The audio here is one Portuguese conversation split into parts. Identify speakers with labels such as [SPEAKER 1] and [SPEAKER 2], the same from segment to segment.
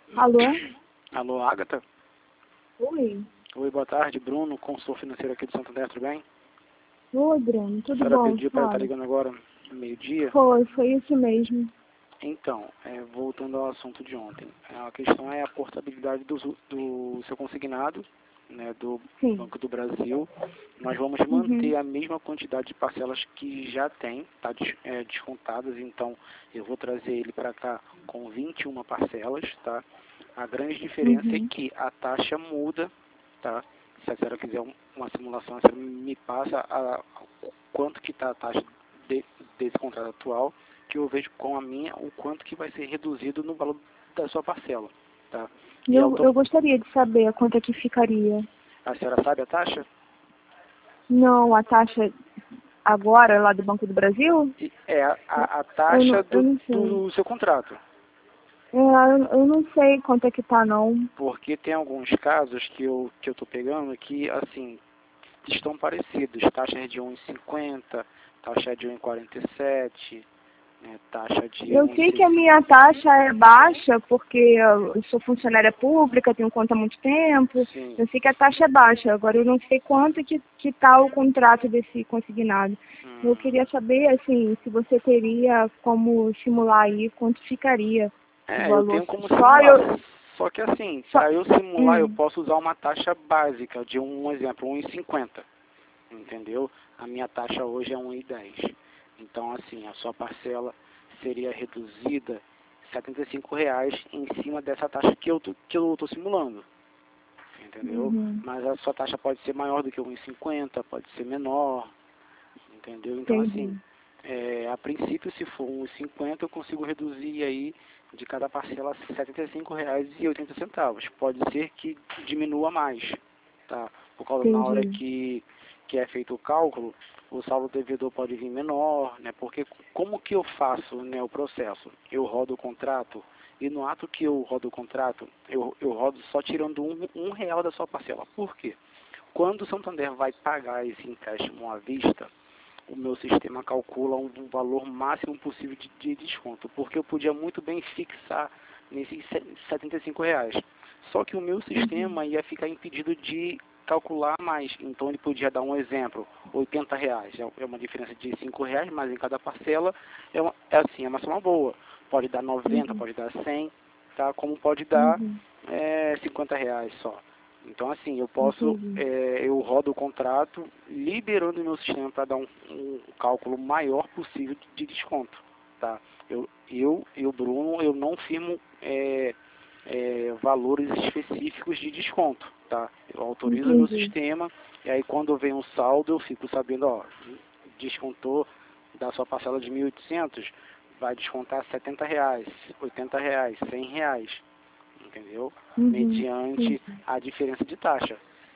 [SPEAKER 1] Alô?
[SPEAKER 2] Alô, Agatha?
[SPEAKER 1] Oi.
[SPEAKER 2] Oi, boa tarde. Bruno, consultor financeiro aqui do Santander, tudo bem?
[SPEAKER 1] Oi, Bruno.
[SPEAKER 2] A
[SPEAKER 1] Tudo
[SPEAKER 2] senhora
[SPEAKER 1] bom?
[SPEAKER 2] pediu para eu estar
[SPEAKER 1] Fala.
[SPEAKER 2] ligando agora no meio-dia?
[SPEAKER 1] Foi isso mesmo.
[SPEAKER 2] Então, voltando ao assunto de ontem, a questão é a portabilidade do seu consignado, né, do
[SPEAKER 1] Sim.
[SPEAKER 2] Banco do Brasil. Nós vamos
[SPEAKER 1] Uhum.
[SPEAKER 2] manter a mesma quantidade de parcelas que já tem, tá, descontadas, então eu vou trazer ele para cá com 21 parcelas, tá? A grande diferença é
[SPEAKER 1] Uhum.
[SPEAKER 2] que a taxa muda, tá? Se a senhora quiser uma simulação, a senhora me passa quanto que está a taxa desse contrato atual, que eu vejo com a minha o quanto que vai ser reduzido no valor da sua parcela, tá? E
[SPEAKER 1] Eu gostaria de saber quanto é que ficaria.
[SPEAKER 2] a senhora sabe a taxa?
[SPEAKER 1] Não, a taxa agora lá do Banco do Brasil?
[SPEAKER 2] É a
[SPEAKER 1] Eu
[SPEAKER 2] taxa
[SPEAKER 1] eu não sei.
[SPEAKER 2] do seu contrato.
[SPEAKER 1] Eu não sei quanto é que tá, não.
[SPEAKER 2] Porque tem alguns casos que eu tô pegando que, assim, estão parecidos. Taxa de 1,50, taxa de 1,47, né, taxa de
[SPEAKER 1] Eu sei que a
[SPEAKER 2] 1,60.
[SPEAKER 1] minha taxa é baixa porque eu sou funcionária pública, tenho conta há muito tempo.
[SPEAKER 2] Sim.
[SPEAKER 1] Eu sei que a taxa é baixa, agora eu não sei quanto que tá o contrato desse consignado. Eu queria saber, assim, se você teria como simular aí quanto ficaria o
[SPEAKER 2] Eu
[SPEAKER 1] valor.
[SPEAKER 2] tenho como
[SPEAKER 1] Só
[SPEAKER 2] simular.
[SPEAKER 1] eu.
[SPEAKER 2] Só que assim,
[SPEAKER 1] Só,
[SPEAKER 2] para eu simular, eu
[SPEAKER 1] hum,
[SPEAKER 2] posso usar uma taxa básica de um exemplo, 1,50. Entendeu? A minha taxa hoje é 1,10. Então, assim, a sua parcela seria reduzida R$ 75 em cima dessa taxa que eu tô simulando. Entendeu?
[SPEAKER 1] uhum,
[SPEAKER 2] Mas a sua taxa pode ser maior do que 1,50, pode ser menor. Entendeu? Então, assim,
[SPEAKER 1] entendi.
[SPEAKER 2] a princípio, se for 1,50, eu consigo reduzir aí de cada parcela R$ 75,80. Pode ser que diminua mais, tá? Por causa na hora
[SPEAKER 1] Entendi.
[SPEAKER 2] que é feito o cálculo, o saldo devedor pode vir menor, né? Porque como que eu faço, né, o processo? Eu rodo o contrato e no ato que eu rodo o contrato, eu rodo só tirando um real da sua parcela. Por quê? Quando o Santander vai pagar esse empréstimo à vista, o meu sistema calcula um valor máximo possível de desconto, porque eu podia muito bem fixar nesses R$ 75. Só que o meu
[SPEAKER 1] Uhum,
[SPEAKER 2] sistema ia ficar impedido de calcular mais, então ele podia dar um exemplo, R$ 80, é uma diferença de R$ 5, mas em cada parcela é uma soma boa, pode dar 90,
[SPEAKER 1] uhum,
[SPEAKER 2] pode dar 100, tá? Como pode dar
[SPEAKER 1] uhum,
[SPEAKER 2] R$ 50 só. Então, assim,
[SPEAKER 1] entendi.
[SPEAKER 2] eu rodo o contrato liberando o meu sistema para dar um cálculo maior possível de desconto, tá? Eu, Bruno, eu não firmo valores específicos de desconto, tá? Eu autorizo o meu
[SPEAKER 1] Entendi.
[SPEAKER 2] sistema e aí quando vem um saldo eu fico sabendo, ó, descontou da sua parcela de 1.800, vai descontar R$ 70, R$ 80, R$ 100, entendeu?
[SPEAKER 1] Uhum,
[SPEAKER 2] Mediante
[SPEAKER 1] entendi.
[SPEAKER 2] a diferença de taxa.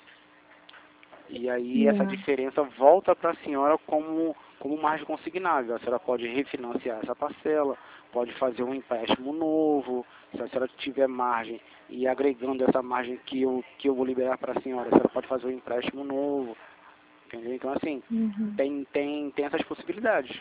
[SPEAKER 2] E aí essa
[SPEAKER 1] Yeah.
[SPEAKER 2] diferença volta para a senhora como margem consignável. A senhora pode refinanciar essa parcela, pode fazer um empréstimo novo, se a senhora tiver margem e agregando essa margem que eu vou liberar para a senhora pode fazer um empréstimo novo, entendeu? Então assim,
[SPEAKER 1] Uhum.
[SPEAKER 2] tem essas possibilidades.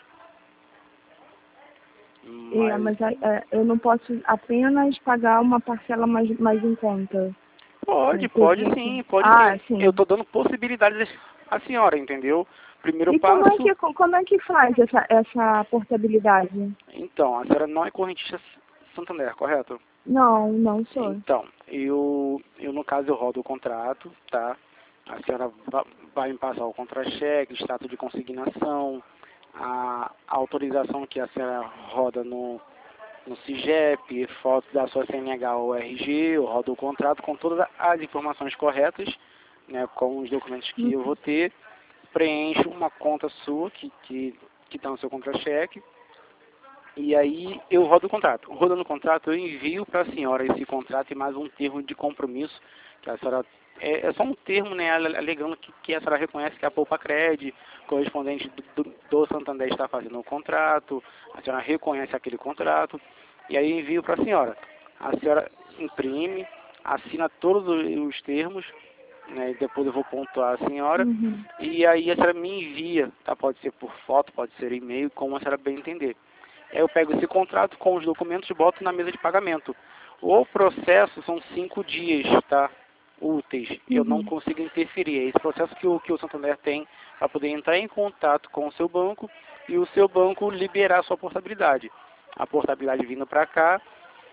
[SPEAKER 1] É,
[SPEAKER 2] Mas
[SPEAKER 1] mas eu não posso apenas pagar uma parcela mais em conta. Eu
[SPEAKER 2] pode
[SPEAKER 1] teria que.
[SPEAKER 2] sim, pode
[SPEAKER 1] Ah,
[SPEAKER 2] sim. Eu
[SPEAKER 1] sim.
[SPEAKER 2] estou dando possibilidades à senhora, entendeu? Primeiro
[SPEAKER 1] E
[SPEAKER 2] passo.
[SPEAKER 1] como é que faz essa portabilidade?
[SPEAKER 2] Então, a senhora não é correntista Santander, correto?
[SPEAKER 1] Não, não sou.
[SPEAKER 2] Então, no caso, eu rodo o contrato, tá? A senhora vai me passar o contra-cheque, status de consignação, a autorização que a senhora roda no CIGEP, foto da sua CNH ou RG, eu rodo o contrato com todas as informações corretas, né, com os documentos que eu vou ter, preencho uma conta sua que está no seu contra-cheque, e aí eu rodo o contrato. Rodando o contrato, eu envio para a senhora esse contrato e mais um termo de compromisso, que a senhora é só um termo, né, alegando que a senhora reconhece que a Poupa-Cred, correspondente do Santander, está fazendo o contrato, a senhora reconhece aquele contrato, e aí eu envio para a senhora. A senhora imprime, assina todos os termos, né, depois eu vou pontuar a senhora,
[SPEAKER 1] Uhum.
[SPEAKER 2] e aí a senhora me envia, tá? Pode ser por foto, pode ser e-mail, como a senhora bem entender. Eu pego esse contrato com os documentos e boto na mesa de pagamento. O processo são 5 dias, tá? Úteis. Eu não consigo interferir. É esse processo que o Santander tem para poder entrar em contato com o seu banco e o seu banco liberar a sua portabilidade. A portabilidade vindo para cá,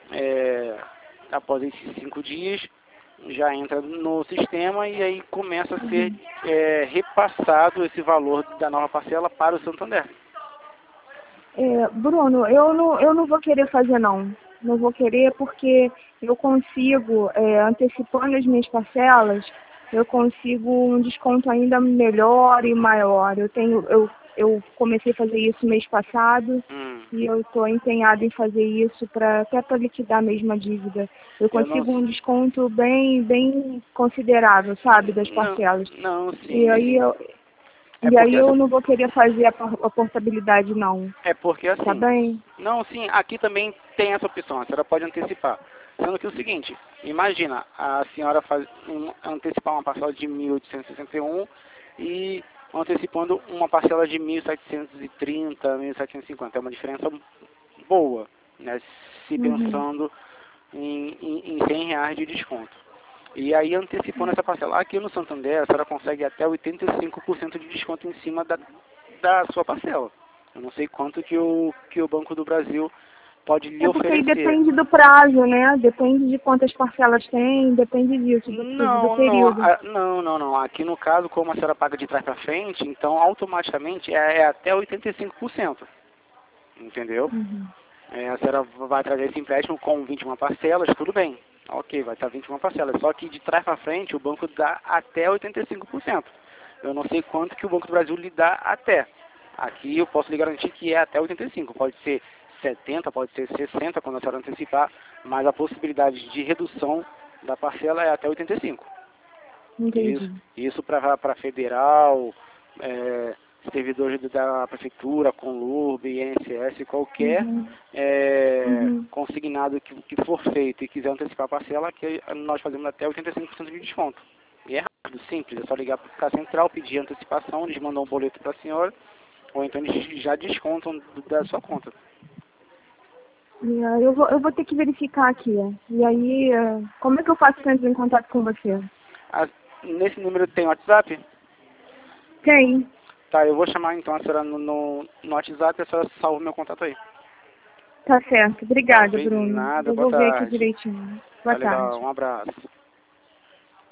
[SPEAKER 2] após esses 5 dias, já entra no sistema e aí começa a ser repassado esse valor da nova parcela para o Santander.
[SPEAKER 1] Bruno, eu não vou querer fazer não. Não vou querer porque eu consigo, antecipando as minhas parcelas, eu consigo um desconto ainda melhor e maior. Eu comecei a fazer isso mês passado e eu estou empenhada em fazer isso até para liquidar mesmo a dívida. Eu consigo um desconto bem considerável, sabe, das parcelas.
[SPEAKER 2] Não, sim.
[SPEAKER 1] E aí eu não vou querer fazer a portabilidade, não.
[SPEAKER 2] É porque assim...
[SPEAKER 1] Tá bem?
[SPEAKER 2] Não, sim, aqui também tem essa opção, a senhora pode antecipar. Sendo que é o seguinte, imagina, a senhora antecipar uma parcela de 1.861 e antecipando uma parcela de 1.730, 1.750. É uma diferença boa, né? Se pensando em R$100 de desconto. E aí, antecipando essa parcela, aqui no Santander, a senhora consegue até 85% de desconto em cima da sua parcela. Eu não sei quanto que o Banco do Brasil pode lhe oferecer.
[SPEAKER 1] Porque aí depende do prazo, né? Depende de quantas parcelas tem, depende disso, do período.
[SPEAKER 2] Não. Aqui no caso, como a senhora paga de trás para frente, então automaticamente é até 85%. Entendeu? A senhora vai trazer esse empréstimo com 21 parcelas, tudo bem. Ok, vai estar 21 parcelas. Só que de trás para frente o banco dá até 85%. Eu não sei quanto que o Banco do Brasil lhe dá até. Aqui eu posso lhe garantir que é até 85%. Pode ser 70%, pode ser 60% quando a senhora antecipar, mas a possibilidade de redução da parcela é até 85%.
[SPEAKER 1] Entendi.
[SPEAKER 2] Isso para federal, servidores da prefeitura, Conlurb, INSS, qualquer consignado que for feito e quiser antecipar a parcela, que nós fazemos até 85% de desconto. E é rápido, simples, é só ligar para a central, pedir antecipação, eles mandam um boleto para a senhora, ou então eles já descontam da sua conta.
[SPEAKER 1] Eu vou ter que verificar aqui. E aí, como é que eu faço para entrar em contato com você?
[SPEAKER 2] Nesse número tem WhatsApp?
[SPEAKER 1] Tem.
[SPEAKER 2] Tá, eu vou chamar então a senhora no WhatsApp e a senhora salva o meu contato aí.
[SPEAKER 1] Tá certo. Obrigada, Bruno.
[SPEAKER 2] Nada,
[SPEAKER 1] Eu
[SPEAKER 2] boa
[SPEAKER 1] vou ver aqui
[SPEAKER 2] tarde.
[SPEAKER 1] direitinho.
[SPEAKER 2] Tá
[SPEAKER 1] Boa tarde.
[SPEAKER 2] legal, um abraço.